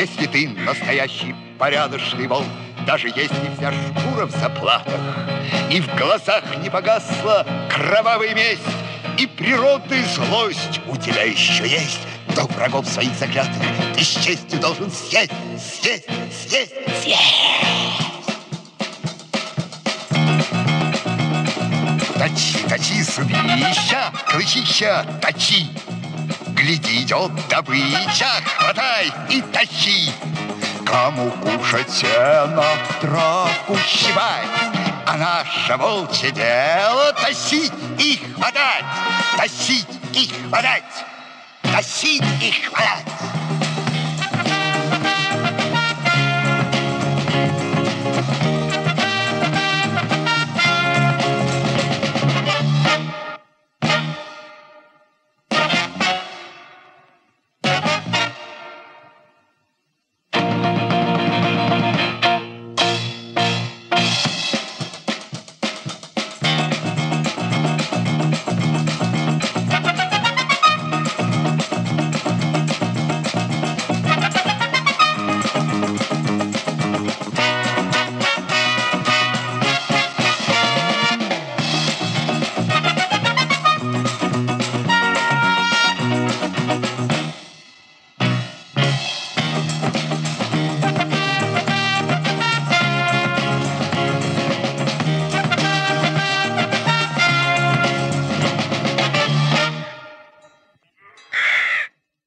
Если ты настоящий порядочный волк, даже если вся шкура в заплатах, и в глазах не погасла кровавая месть, и природная злость у тебя еще есть, то врагов своих заклятых ты с честью должен съесть. Точи, зубища, клычища, точи. Гляди, идет добыча, хватай и тащи. Кому кушать сено, травку щипать, а наше волчье дело тащить и хватать, тащить и хватать, тащить и хватать.